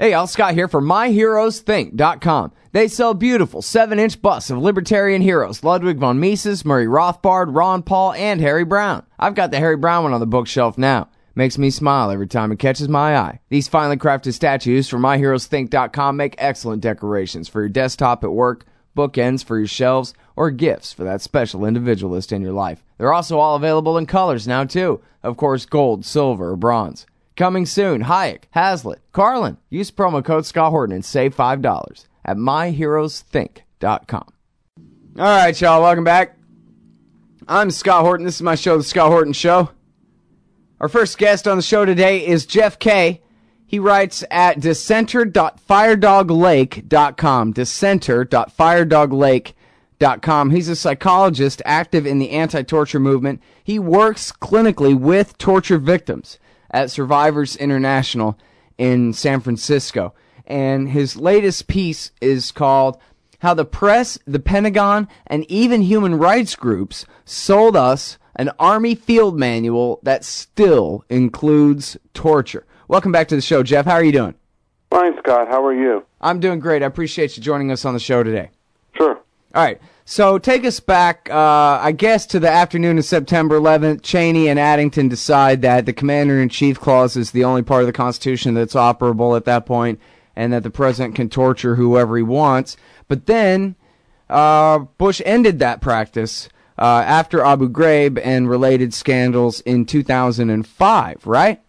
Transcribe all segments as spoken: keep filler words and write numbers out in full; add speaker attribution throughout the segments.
Speaker 1: Hey, Al Scott here for my heroes think dot com. They sell beautiful seven inch busts of libertarian heroes Ludwig von Mises, Murray Rothbard, Ron Paul, and Harry Brown. I've got the Harry Brown one on the bookshelf now. Makes me smile every time it catches my eye. These finely crafted statues from my heroes think dot com make excellent decorations for your desktop at work, bookends for your shelves, or gifts for that special individualist in your life. They're also all available in colors now, too. Of course, gold, silver, or bronze. Coming soon, Hayek, Hazlitt, Carlin. Use promo code Scott Horton and save five dollars at my heroes think dot com. All right, y'all, welcome back. I'm Scott Horton. This is my show, The Scott Horton Show. Our first guest on the show today is Jeff Kay. He writes at dissenter dot firedog lake dot com. dissenter dot firedog lake dot com. He's a psychologist active in the anti-torture movement. He works clinically with torture victims at Survivors International in San Francisco. And his latest piece is called How the Press, the Pentagon, and even human rights groups sold us an Army field manual that still includes torture. Welcome back to the show, Jeff. How are you doing?
Speaker 2: Fine, Scott. How are you?
Speaker 1: I'm doing great. I appreciate you joining us on the show today.
Speaker 2: Sure.
Speaker 1: All right. So take us back, uh, I guess, to the afternoon of September eleventh. Cheney and Addington decide that the Commander-in-Chief Clause is the only part of the Constitution that's operable at that point, and that the president can torture whoever he wants. But then uh, Bush ended that practice uh, after Abu Ghraib and related scandals in two thousand five, right?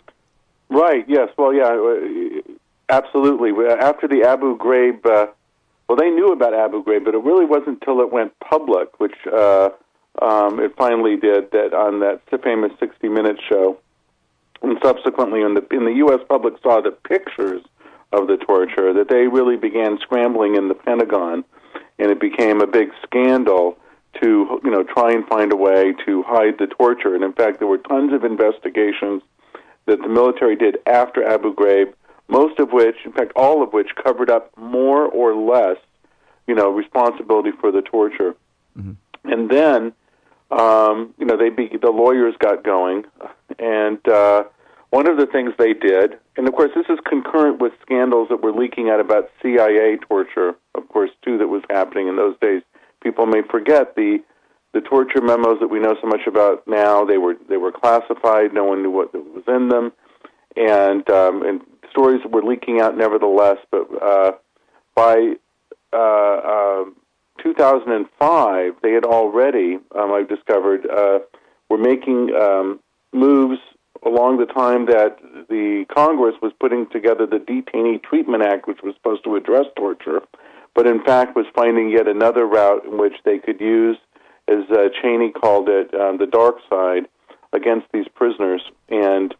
Speaker 2: Right, yes. Well, yeah, absolutely. After the Abu Ghraib... Uh, Well, they knew about Abu Ghraib, but it really wasn't until it went public, which uh, um, it finally did, that on that famous sixty minutes show, and subsequently in the in the U S public saw the pictures of the torture, that they really began scrambling in the Pentagon, and it became a big scandal to you know try and find a way to hide the torture. And in fact, there were tons of investigations that the military did after Abu Ghraib, most of which, in fact, all of which, covered up more or less, you know, responsibility for the torture. Mm-hmm. And then, um, you know, they be, the lawyers got going, and uh, one of the things they did, and of course this is concurrent with scandals that were leaking out about C I A torture, of course, too, that was happening in those days. People may forget the the torture memos that we know so much about now. They were they were classified. No one knew what was in them, and um, and stories were leaking out nevertheless, but uh, by uh, uh, two thousand five, they had already, um, I've discovered, uh, were making um, moves along the time that the Congress was putting together the Detainee Treatment Act, which was supposed to address torture, but in fact was finding yet another route in which they could use, as uh, Cheney called it, um, the dark side against these prisoners. And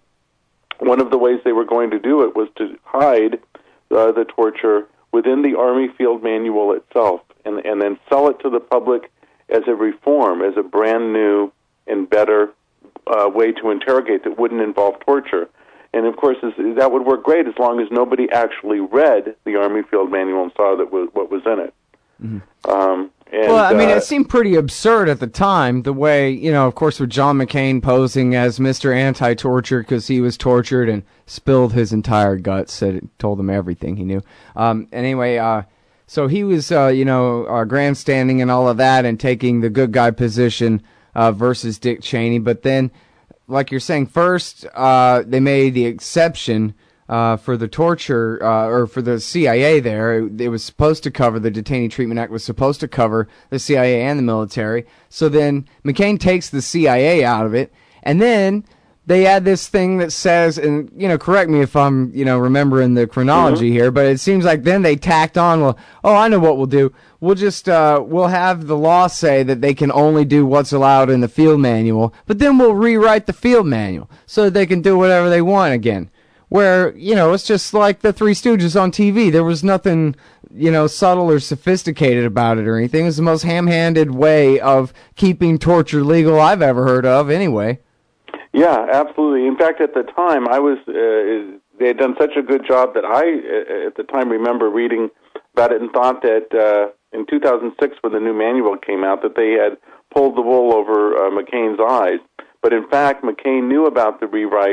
Speaker 2: one of the ways they were going to do it was to hide uh, the torture within the Army Field Manual itself, and, and then sell it to the public as a reform, as a brand new and better uh, way to interrogate that wouldn't involve torture. And of course, this, that would work great as long as nobody actually read the Army Field Manual and saw that was, what was in it. Mm-hmm. Um, And,
Speaker 1: well, I mean,
Speaker 2: uh,
Speaker 1: it seemed pretty absurd at the time, the way, you know, of course, with John McCain posing as Mister Anti-Torture because he was tortured and spilled his entire guts, said it, told him everything he knew. Um, anyway, uh, so he was, uh, you know, uh, grandstanding and all of that and taking the good guy position uh, versus Dick Cheney. But then, like you're saying, first uh, they made the exception Uh, for the torture, uh, or for the C I A there. It, it was supposed to cover, the Detainee Treatment Act was supposed to cover the C I A and the military. So then McCain takes the C I A out of it, and then they add this thing that says, and, you know, correct me if I'm, you know, remembering the chronology mm-hmm. here, but it seems like then they tacked on, well, oh, I know what we'll do. We'll just, uh, we'll have the law say that they can only do what's allowed in the field manual, but then we'll rewrite the field manual so that they can do whatever they want again. Where, you know, it's just like the Three Stooges on T V. There was nothing, you know, subtle or sophisticated about it or anything. It was the most ham-handed way of keeping torture legal I've ever heard of anyway.
Speaker 2: Yeah, absolutely. In fact, at the time, I was, uh, they had done such a good job that I, uh, at the time, remember reading about it and thought that uh, in two thousand six, when the new manual came out, that they had pulled the wool over uh, McCain's eyes. But in fact, McCain knew about the rewrite,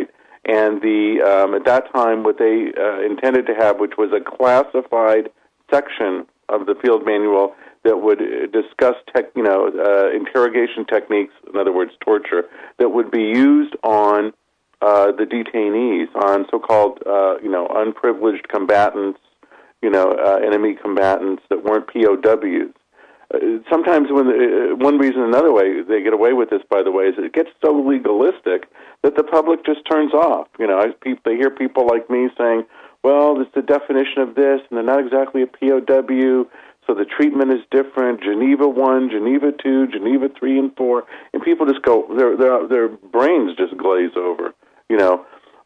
Speaker 2: And the um, at that time, what they uh, intended to have, which was a classified section of the field manual that would discuss, tech, you know, uh, interrogation techniques, in other words, torture, that would be used on uh, the detainees, on so-called, uh, you know, unprivileged combatants, you know, uh, enemy combatants that weren't P O Ws. Uh, sometimes when the, uh, one reason, another way they get away with this, by the way, is it gets so legalistic that the public just turns off. You know, I, people, they hear people like me saying, well, it's the definition of this, and they're not exactly a P O W, so the treatment is different, Geneva one, Geneva two, Geneva three and four, and people just go, their their their brains just glaze over, you know.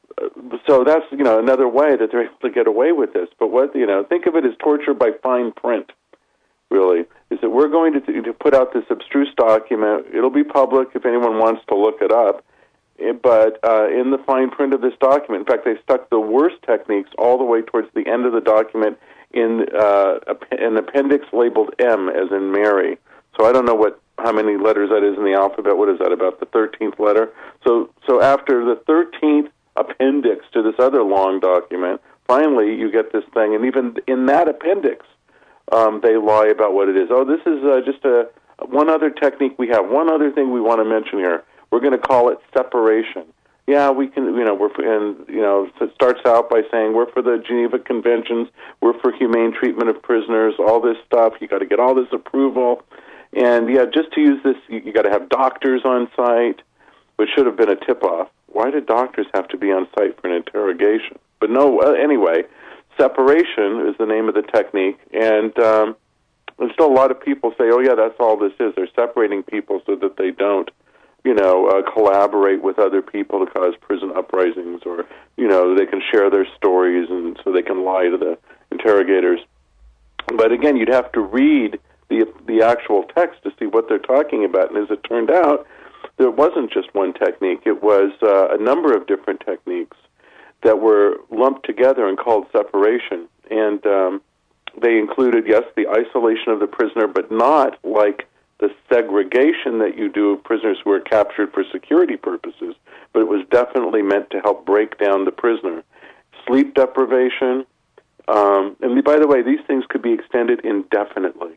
Speaker 2: So that's, you know, another way that they're able to get away with this. But what, you know, think of it as torture by fine print, really, is that we're going to, to put out this abstruse document. It'll be public if anyone wants to look it up. But uh, in the fine print of this document, in fact, they stuck the worst techniques all the way towards the end of the document in uh, an appendix labeled M, as in Mary. So I don't know what how many letters that is in the alphabet. What is that, about the thirteenth letter? So, so after the thirteenth appendix to this other long document, finally you get this thing, and even in that appendix, um, they lie about what it is. Oh, this is uh, just a one other technique we have. One other thing we want to mention here. We're going to call it separation. Yeah, we can, you know, we're for, and, you know, so it starts out by saying we're for the Geneva Conventions, we're for humane treatment of prisoners, all this stuff. You got to get all this approval. And, yeah, just to use this, you, you got to have doctors on site, which should have been a tip-off. Why did doctors have to be on site for an interrogation? But no, uh, anyway, separation is the name of the technique. And um, there's still a lot of people say, oh, yeah, that's all this is. They're separating people so that they don't, you know, uh, collaborate with other people to cause prison uprisings, or, you know, they can share their stories and so they can lie to the interrogators. But again, you'd have to read the the actual text to see what they're talking about. And as it turned out, there wasn't just one technique. It was uh, a number of different techniques that were lumped together and called separation. And um, they included, yes, the isolation of the prisoner, but not like the segregation that you do of prisoners who are captured for security purposes, but it was definitely meant to help break down the prisoner. Sleep deprivation, um, and by the way, these things could be extended indefinitely.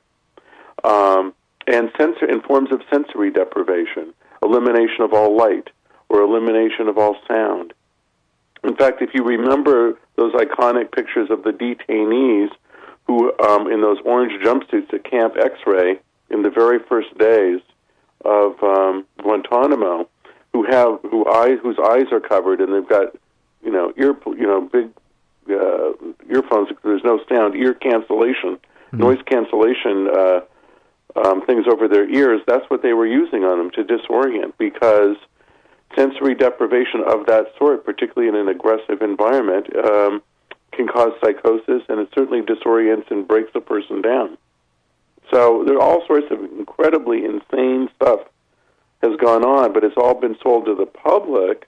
Speaker 2: Um, and sensor, in forms of sensory deprivation, elimination of all light, or elimination of all sound. In fact, if you remember those iconic pictures of the detainees who, um, in those orange jumpsuits at Camp X-Ray, in the very first days of um, Guantanamo, who have who eyes whose eyes are covered, and they've got, you know, ear you know big uh, earphones. There's no sound, ear cancellation, mm-hmm. noise cancellation uh, um, things over their ears. That's what they were using on them to disorient, because sensory deprivation of that sort, particularly in an aggressive environment, um, can cause psychosis, and it certainly disorients and breaks a person down. So there are all sorts of incredibly insane stuff has gone on, but it's all been sold to the public,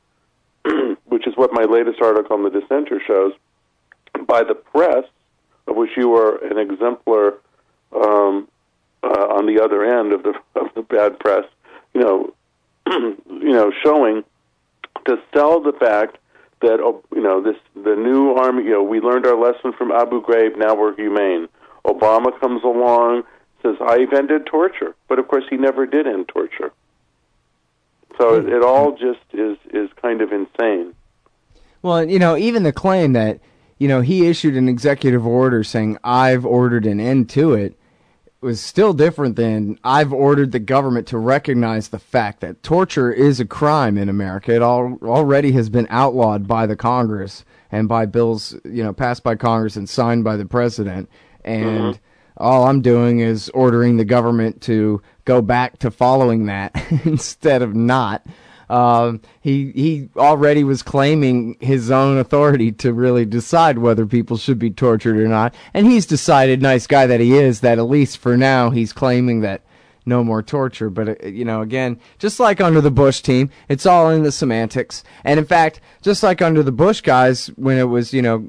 Speaker 2: which is what my latest article on The Dissenter shows, by the press, of which you are an exemplar um, uh, on the other end of the of the bad press, you know, you know, showing to sell the fact that, you know, this the new army, you know, we learned our lesson from Abu Ghraib, now we're humane. Obama comes along, says, I've ended torture. But, of course, he never did end torture. So it, it all just is, is kind of insane.
Speaker 1: Well, you know, even the claim that, you know, he issued an executive order saying, I've ordered an end to it, was still different than, I've ordered the government to recognize the fact that torture is a crime in America. It all, already has been outlawed by the Congress and by bills, you know, passed by Congress and signed by the president. And mm-hmm. all I'm doing is ordering the government to go back to following that instead of not. Um, he he already was claiming his own authority to really decide whether people should be tortured or not. And he's decided, nice guy that he is, that at least for now he's claiming that no more torture. But, uh, you know, again, just like under the Bush team, it's all in the semantics. And, in fact, just like under the Bush guys, when it was, you know,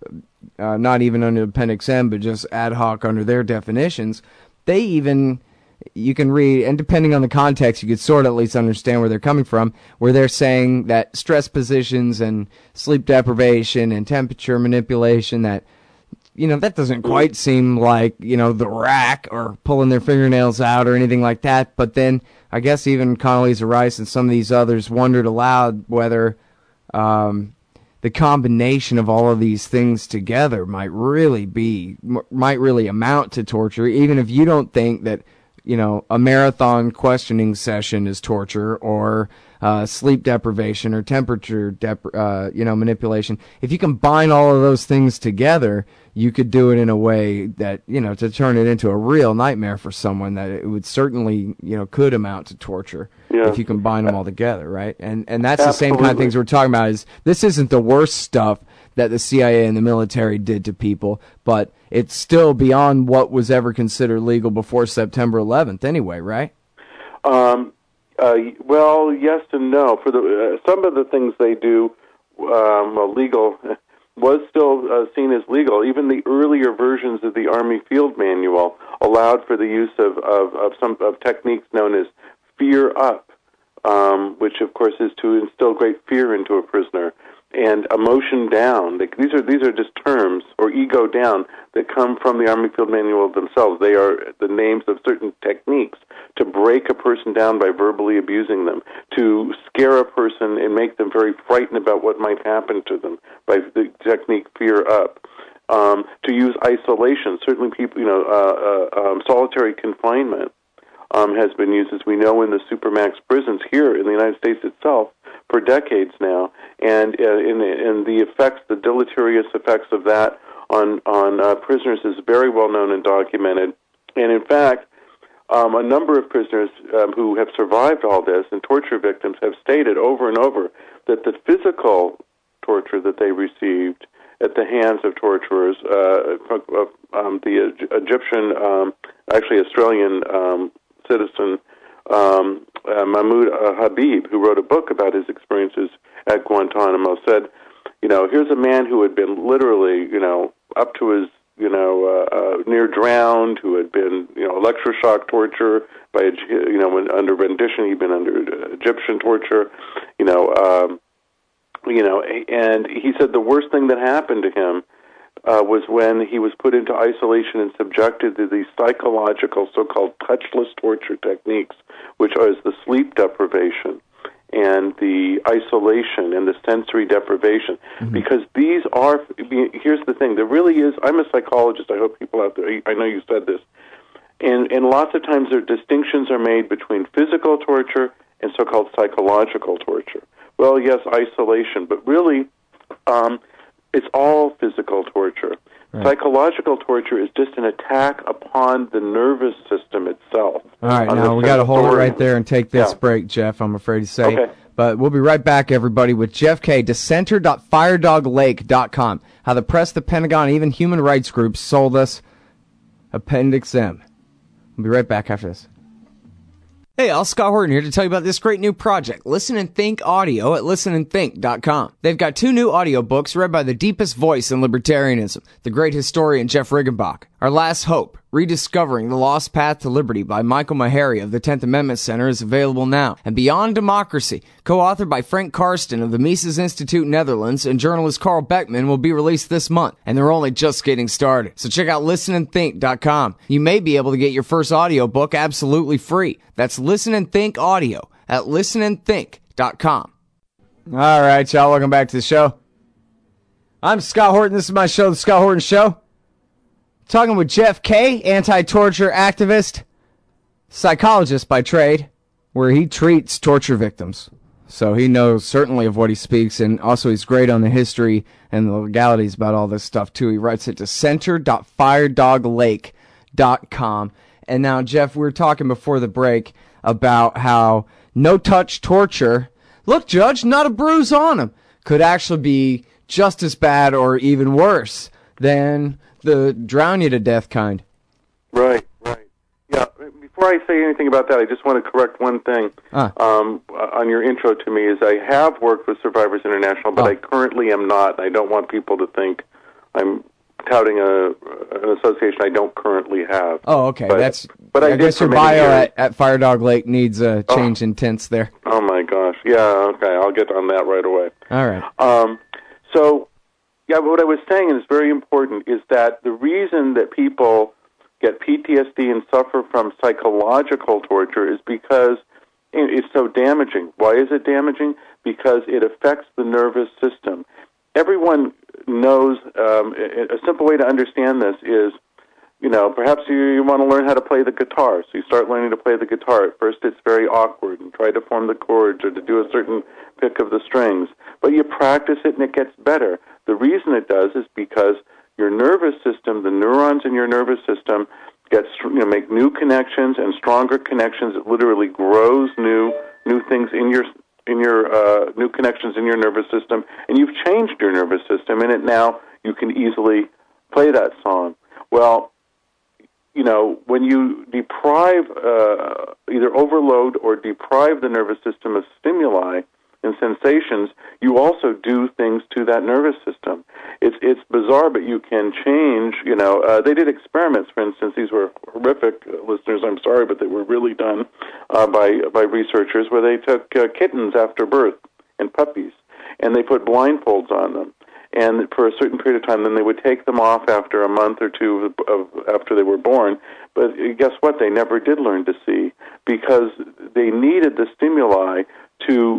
Speaker 1: Uh, not even under Appendix M, but just ad hoc under their definitions, they even you can read, and depending on the context, you could sort of at least understand where they're coming from, where they're saying that stress positions and sleep deprivation and temperature manipulation, that, you know, that doesn't quite seem like, you know, the rack or pulling their fingernails out or anything like that. But then I guess even Condoleezza Rice and some of these others wondered aloud whether um, the combination of all of these things together might really be, might really amount to torture, even if you don't think that, you know, a marathon questioning session is torture, or uh, sleep deprivation or temperature, dep- uh, you know, manipulation. If you combine all of those things together, you could do it in a way that, you know, to turn it into a real nightmare for someone, that it would certainly, you know, could amount to torture yeah. if you combine them all together, right? And and that's Absolutely. The same kind of things we're talking about. Is this isn't the worst stuff that the C I A and the military did to people, but it's still beyond what was ever considered legal before September eleventh anyway, right?
Speaker 2: Um, uh, well, yes and no. For the uh, some of the things they do, um, well, legal was still uh, seen as legal. Even the earlier versions of the Army Field Manual allowed for the use of, of, of some of techniques known as fear up, um, which of course is to instill great fear into a prisoner, and emotion down. These are these are just terms, or ego down, that come from the Army Field Manual themselves. They are the names of certain techniques to break a person down by verbally abusing them, to scare a person and make them very frightened about what might happen to them by the technique fear up. Um, to use isolation, certainly people, you know, uh, uh, um, solitary confinement um, has been used, as we know, in the supermax prisons here in the United States itself for decades now, and uh, in, in the effects, the deleterious effects of that on on uh, prisoners is very well known and documented. And in fact, um, a number of prisoners um, who have survived all this, and torture victims, have stated over and over that the physical torture that they received at the hands of torturers, uh, um, the Egyptian, um, actually Australian um, citizen, um, uh, Mahmoud uh, Habib, who wrote a book about his experiences at Guantanamo, said, you know, here's a man who had been literally, you know, up to his, you know, uh, uh, near drowned, who had been, you know, electroshock torture by, you know, when under rendition, he'd been under uh, Egyptian torture, you know, um, you know, and he said the worst thing that happened to him uh, was when he was put into isolation and subjected to these psychological, so-called touchless torture techniques, which is the sleep deprivation and the isolation and the sensory deprivation. Mm-hmm. Because these are, here's the thing, there really is, I'm a psychologist, I hope people out there, I know you said this, and, and lots of times there distinctions are made between physical torture and so-called psychological torture. Well, yes, isolation, but really, um, it's all physical torture. Right. Psychological torture is just an attack upon the nervous system itself.
Speaker 1: All right, now we got to hold it right there and take this yeah. break, Jeff, I'm afraid to say.
Speaker 2: Okay.
Speaker 1: But we'll be right back, everybody, with Jeff Kay, dissenter dot firedog lake dot com. How the press, the Pentagon, and even human rights groups sold us Appendix M. We'll be right back after this. Hey, all, Scott Horton here to tell you about this great new project, Listen and Think Audio at listen and think dot com. They've got two new audiobooks read by the deepest voice in libertarianism, the great historian Jeff Riggenbach. Our Last Hope, Rediscovering the Lost Path to Liberty by Michael Maharrey of the tenth Amendment Center is available now. And Beyond Democracy, co-authored by Frank Karsten of the Mises Institute Netherlands and journalist Carl Beckman, will be released this month. And they're only just getting started. So check out listen and think dot com. You may be able to get your first audiobook absolutely free. That's Listen and Think Audio at listen and think dot com. All right, y'all, welcome back to the show. I'm Scott Horton. This is my show, The Scott Horton Show. Talking with Jeff Kay, anti-torture activist, psychologist by trade, where he treats torture victims. So he knows certainly of what he speaks, and also he's great on the history and the legalities about all this stuff, too. He writes at dissenter dot firedog lake dot com. And now, Jeff, we were talking before the break about how no-touch torture, look, Judge, not a bruise on him, could actually be just as bad or even worse than the drown you to death kind.
Speaker 2: Right, right. Yeah, before I say anything about that, I just want to correct one thing uh. um, on your intro to me, is I have worked with Survivors International, but oh. I currently am not. I don't want people to think I'm touting a, an association I don't currently have.
Speaker 1: Oh, okay.
Speaker 2: But,
Speaker 1: That's
Speaker 2: But
Speaker 1: I,
Speaker 2: I,
Speaker 1: I guess your bio at, at Fire Dog Lake needs a change oh. in tints there.
Speaker 2: Oh my gosh, yeah, okay, I'll get on that right away.
Speaker 1: All right.
Speaker 2: Um, so, yeah, what I was saying, and it's very important, is that the reason that people get P T S D and suffer from psychological torture is because it's so damaging. Why is it damaging? Because it affects the nervous system. Everyone knows, um, a simple way to understand this is, you know, perhaps you, you want to learn how to play the guitar, so you start learning to play the guitar. At first it's very awkward, and try to form the chords or to do a certain pick of the strings. But you practice it and it gets better. The reason it does is because your nervous system, the neurons in your nervous system, gets, you know, make new connections and stronger connections. It literally grows new new things in your in your uh, new connections in your nervous system, and you've changed your nervous system, and it now you can easily play that song. Well, you know, when you deprive, uh, either overload or deprive the nervous system of stimuli and sensations, you also do things to that nervous system. It's it's bizarre, but you can change, you know, uh, they did experiments, for instance. These were horrific, uh, listeners, I'm sorry, but they were really done uh, by, by researchers, where they took uh, kittens after birth and puppies, and they put blindfolds on them. And for a certain period of time, then they would take them off after a month or two of, of after they were born. But guess what? They never did learn to see, because they needed the stimuli to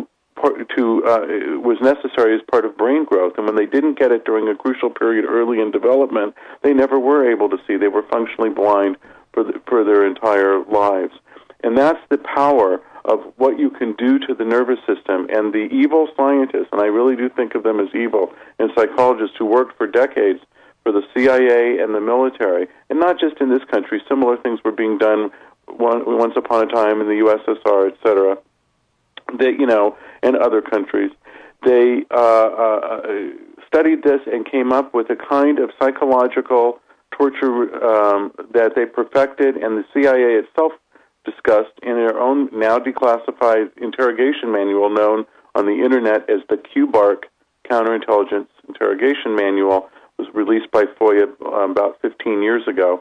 Speaker 2: to uh, was necessary as part of brain growth. And when they didn't get it during a crucial period early in development, they never were able to see. They were functionally blind for the, for their entire lives. And that's the power of what you can do to the nervous system. And the evil scientists, and I really do think of them as evil, and psychologists who worked for decades for the C I A and the military, and not just in this country, similar things were being done one, once upon a time in the U S S R, et cetera, they, you know, and other countries. They uh, uh, studied this and came up with a kind of psychological torture um, that they perfected, and the C I A itself discussed in their own now declassified interrogation manual known on the Internet as the Q BARC Counterintelligence Interrogation Manual. Was released by FOIA um, about fifteen years ago.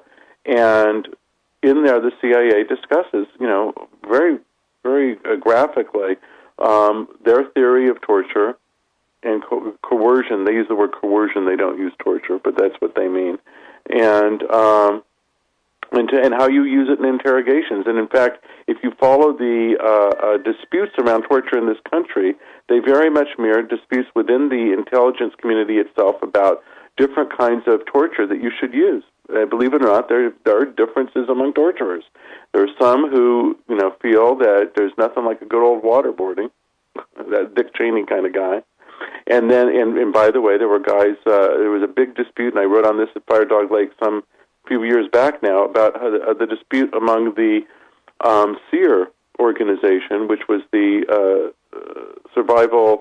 Speaker 2: And in there, the C I A discusses, you know, very, very uh, graphically um, their theory of torture and co- coercion. They use the word coercion. They don't use torture, but that's what they mean. And um, and, to, and how you use it in interrogations. And in fact, if you follow the uh, uh, disputes around torture in this country, they very much mirror disputes within the intelligence community itself about different kinds of torture that you should use. Uh, believe it or not, there, there are differences among torturers. There are some who, you know, feel that there's nothing like a good old waterboarding, that Dick Cheney kind of guy. And then, and, and by the way, there were guys, uh, there was a big dispute, and I wrote on this at Fire Dog Lake some few years back now, about how the, uh, the dispute among the um, SEER organization, which was the uh, uh, Survival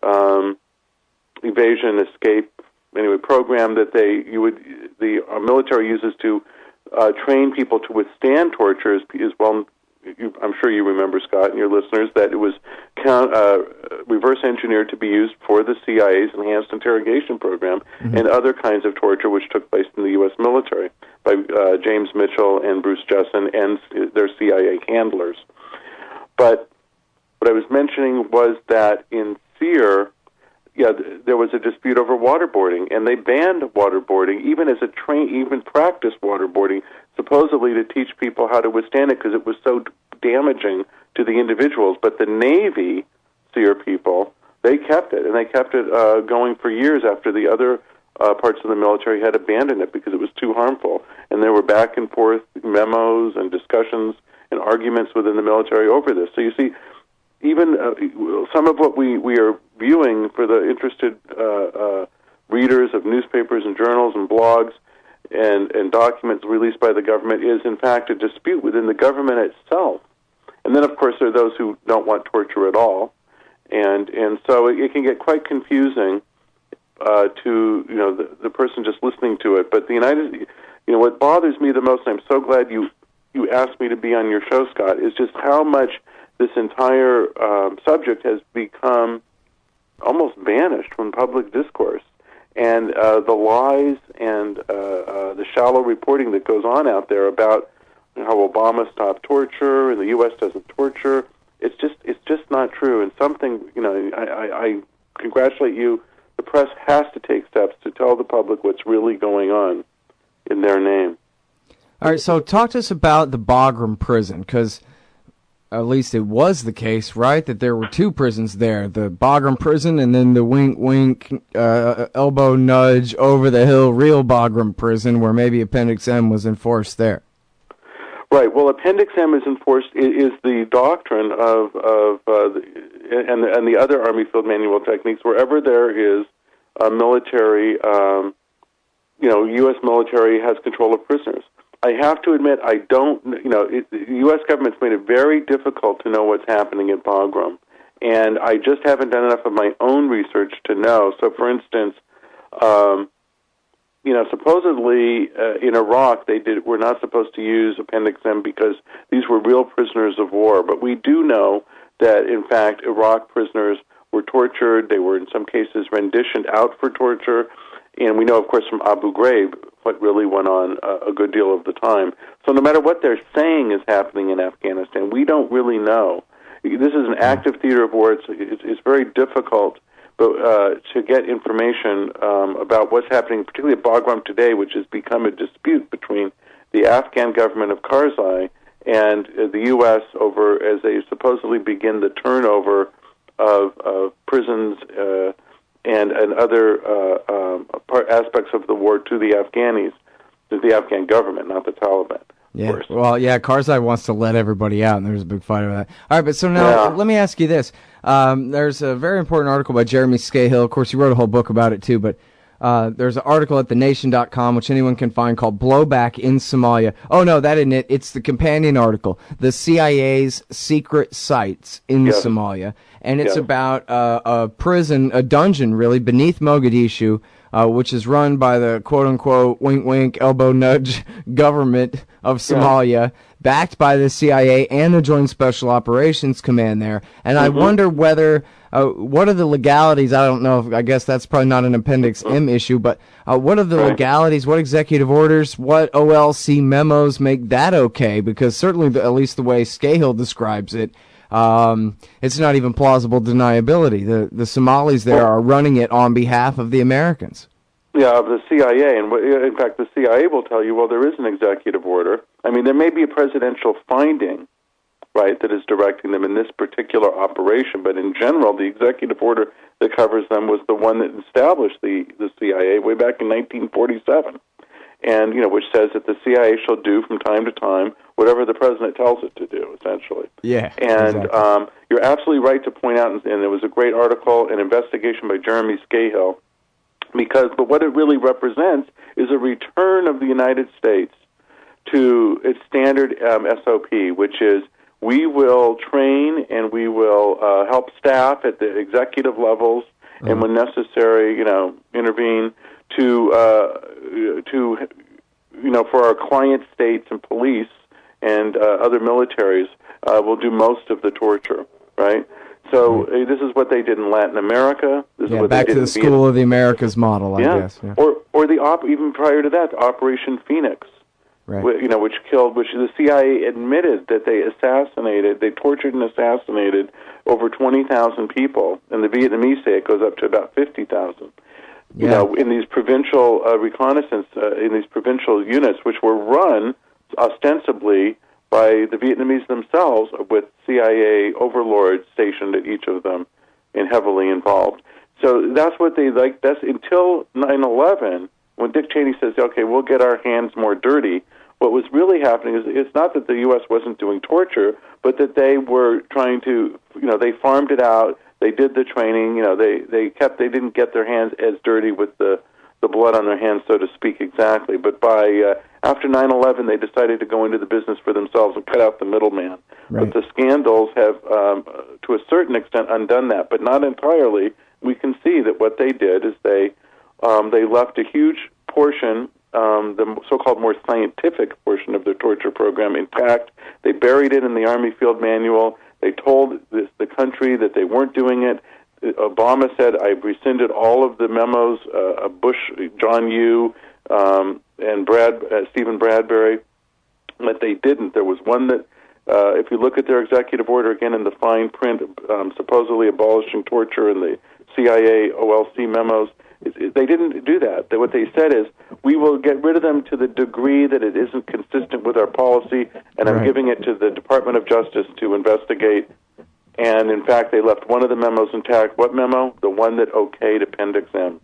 Speaker 2: um, Evasion Escape anyway program that they you would the uh, military uses to uh, train people to withstand torture is, is well. You, I'm sure you remember, Scott, and your listeners, that it was count, uh, reverse engineered to be used for the C I A's enhanced interrogation program mm-hmm. and other kinds of torture which took place in the U S military by uh, James Mitchell and Bruce Jessen and their C I A handlers. But what I was mentioning was that in SEER, yeah, there was a dispute over waterboarding, and they banned waterboarding, even as a train, even practice waterboarding, supposedly to teach people how to withstand it because it was so damaging to the individuals. But the Navy SEER people, they kept it, and they kept it uh, going for years after the other uh, parts of the military had abandoned it because it was too harmful. And there were back and forth memos and discussions and arguments within the military over this. So you see, even uh, some of what we, we are viewing for the interested uh, uh, readers of newspapers and journals and blogs and, and documents released by the government is, in fact, a dispute within the government itself. And then, of course, there are those who don't want torture at all. And and so it, it can get quite confusing uh, to, you know, the, the person just listening to it. But the United, you know, what bothers me the most, and I'm so glad you, you asked me to be on your show, Scott, is just how much this entire um, subject has become almost banished from public discourse. And uh, the lies and uh, uh, the shallow reporting that goes on out there about how Obama stopped torture and the U S doesn't torture. It's just it's just not true. And something, you know, I, I, I congratulate you. The press has to take steps to tell the public what's really going on in their name.
Speaker 1: All right, so talk to us about the Bagram prison, because at least it was the case, right, that there were two prisons there, the Bagram prison and then the wink-wink, uh, elbow nudge, over-the-hill real Bagram prison where maybe Appendix M was enforced there.
Speaker 2: Right. Well, Appendix M is enforced is the doctrine of of uh, the, and and the other Army Field Manual techniques. Wherever there is a military, um, you know, U S military has control of prisoners. I have to admit, I don't. You know, it, the U S government's made it very difficult to know what's happening at Bagram, and I just haven't done enough of my own research to know. So, for instance. Um, You know, supposedly uh, in Iraq, they did were not supposed to use Appendix M because these were real prisoners of war. But we do know that, in fact, Iraq prisoners were tortured. They were, in some cases, renditioned out for torture. And we know, of course, from Abu Ghraib what really went on uh, a good deal of the time. So no matter what they're saying is happening in Afghanistan, we don't really know. This is an active theater of war. It's, it's, it's very difficult But uh, to get information um, about what's happening, particularly at Bagram today, which has become a dispute between the Afghan government of Karzai and uh, the U S over as they supposedly begin the turnover of, of prisons uh, and and other uh, um, part, aspects of the war to the Afghanis, to the Afghan government, not the Taliban.
Speaker 1: Yeah, well, yeah, Karzai wants to let everybody out, and there's a big fight over that. All right, but so now, yeah. let me ask you this. Um, there's a very important article by Jeremy Scahill. Of course, he wrote a whole book about it, too, but uh, there's an article at the nation dot com, which anyone can find, called Blowback in Somalia. Oh, no, that isn't it. It's the companion article, The C I A's Secret Sites in yes. Somalia, and it's yes. about uh, a prison, a dungeon, really, beneath Mogadishu, Uh, which is run by the quote-unquote wink-wink, elbow-nudge government of Somalia, yeah. backed by the C I A and the Joint Special Operations Command there. And mm-hmm. I wonder whether, uh, what are the legalities? I don't know. If, I guess that's probably not an Appendix M issue, but uh, what are the right. legalities, what executive orders, what O L C memos make that okay? Because certainly, the, at least the way Scahill describes it, Um, it's not even plausible deniability. The the Somalis there are running it on behalf of the Americans.
Speaker 2: Yeah, of the C I A. And in fact, the C I A will tell you, well, there is an executive order. I mean, there may be a presidential finding, right, that is directing them in this particular operation. But in general, the executive order that covers them was the one that established the, the C I A way back in nineteen forty-seven. And, you know, which says that the C I A shall do from time to time whatever the president tells it to do, essentially.
Speaker 1: Yeah.
Speaker 2: And
Speaker 1: exactly.
Speaker 2: um, you're absolutely right to point out, and, and there was a great article, an investigation by Jeremy Scahill, because, but what it really represents is a return of the United States to its standard um, S O P, which is we will train and we will uh, help staff at the executive levels, mm-hmm. and when necessary, you know, intervene to uh, to you know for our client states and police and uh, other militaries uh, will do most of the torture, right? So uh, this is what they did in Latin America. This
Speaker 1: yeah,
Speaker 2: is what
Speaker 1: back
Speaker 2: they did
Speaker 1: to the
Speaker 2: in
Speaker 1: School of the Americas model, I
Speaker 2: yeah.
Speaker 1: guess. Yeah.
Speaker 2: Or or the op- even prior to that, Operation Phoenix,
Speaker 1: right.
Speaker 2: wh- you know, which killed, which the C I A admitted that they assassinated, they tortured and assassinated over twenty thousand people, and the Vietnamese say it goes up to about fifty thousand.
Speaker 1: Yeah.
Speaker 2: You know, in these provincial uh, reconnaissance, uh, in these provincial units, which were run ostensibly by the Vietnamese themselves, with C I A overlords stationed at each of them and heavily involved. So that's what they like. That's until nine eleven, when Dick Cheney says, "Okay, we'll get our hands more dirty." What was really happening is it's not that the U S wasn't doing torture, but that they were trying to, you know, they farmed it out. They did the training, you know, they, they kept, they didn't get their hands as dirty with the, the blood on their hands, so to speak, exactly. But by, uh, after nine eleven, they decided to go into the business for themselves and cut out the middleman.
Speaker 1: Right.
Speaker 2: But the scandals have, um, to a certain extent, undone that, but not entirely. We can see that what they did is they, um, they left a huge portion, um, the so-called more scientific portion of their torture program intact. They buried it in the Army Field Manual. They told this, the country that they weren't doing it. Obama said, "I've rescinded all of the memos." Uh, Bush, John Yoo, um, and Brad, uh, Stephen Bradbury but they didn't. There was one that, uh, if you look at their executive order again in the fine print, um, supposedly abolishing torture in the C I A O L C memos, it, it, they didn't do that. They, what they said is, we will get rid of them to the degree that it isn't consistent with our policy, and I'm
Speaker 1: Right.
Speaker 2: giving it to the Department of Justice to investigate. And, in fact, they left one of the memos intact. What memo? The one that okayed Appendix M.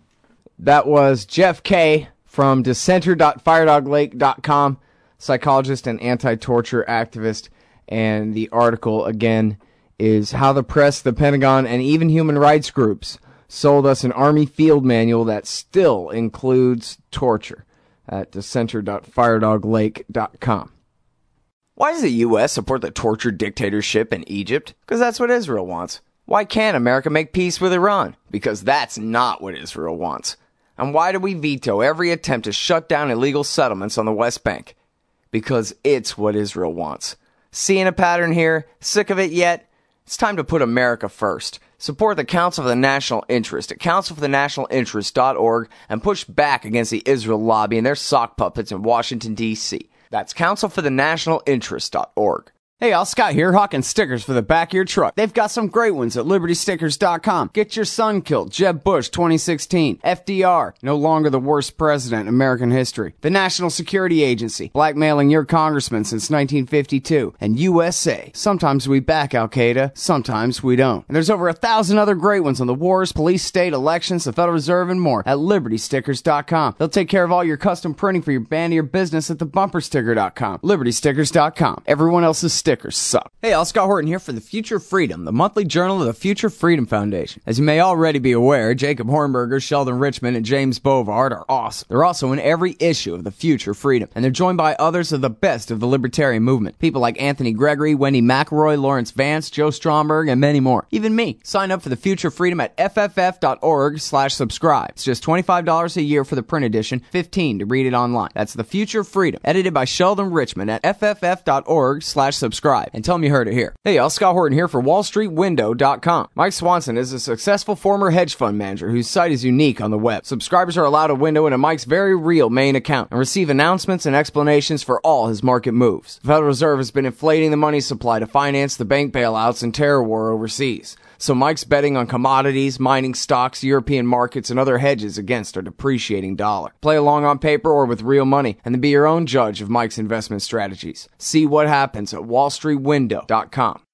Speaker 1: That was Jeff Kay from dissenter dot firedog lake dot com, psychologist and anti-torture activist. And the article, again, is How the Press, the Pentagon, and even human rights groups sold us an Army field manual that still includes torture at dissenter dot firedog lake dot com. Why does the U S support the torture dictatorship in Egypt? Because that's what Israel wants. Why can't America make peace with Iran? Because that's not what Israel wants. And why do we veto every attempt to shut down illegal settlements on the West Bank? Because it's what Israel wants. Seeing a pattern here? Sick of it yet? It's time to put America first. Support the Council for the National Interest at council for the national interest dot org and push back against the Israel lobby and their sock puppets in Washington, D C That's council for the national interest dot org. Hey, y'all, Scott here, hawking stickers for the back of your truck. They've got some great ones at liberty stickers dot com. Get your son killed, Jeb Bush twenty sixteen. F D R, no longer the worst president in American history. The National Security Agency, blackmailing your congressman since nineteen fifty-two. And U S A, sometimes we back Al-Qaeda, sometimes we don't. And there's over a thousand other great ones on the wars, police, state, elections, the Federal Reserve, and more at liberty stickers dot com. They'll take care of all your custom printing for your band or your business at the bumper sticker dot com. liberty stickers dot com. Everyone else's stickers suck. Hey, all, Scott Horton here for The Future Freedom, the monthly journal of the Future Freedom Foundation. As you may already be aware, Jacob Hornberger, Sheldon Richman, and James Bovard are awesome. They're also in every issue of The Future Freedom, and they're joined by others of the best of the libertarian movement. People like Anthony Gregory, Wendy McElroy, Lawrence Vance, Joe Stromberg, and many more. Even me. Sign up for The Future Freedom at f f f dot org slash subscribe. It's just twenty-five dollars a year for the print edition, fifteen dollars to read it online. That's The Future Freedom, edited by Sheldon Richman at f f f dot org slash subscribe. And tell them you heard it here. Hey, y'all, Scott Horton here for wall street window dot com. Mike Swanson is a successful former hedge fund manager whose site is unique on the web. Subscribers are allowed a window into Mike's very real main account and receive announcements and explanations for all his market moves. The Federal Reserve has been inflating the money supply to finance the bank bailouts and terror war overseas. So Mike's betting on commodities, mining stocks, European markets, and other hedges against our depreciating dollar. Play along on paper or with real money, and then be your own judge of Mike's investment strategies. See what happens at wall street window dot com.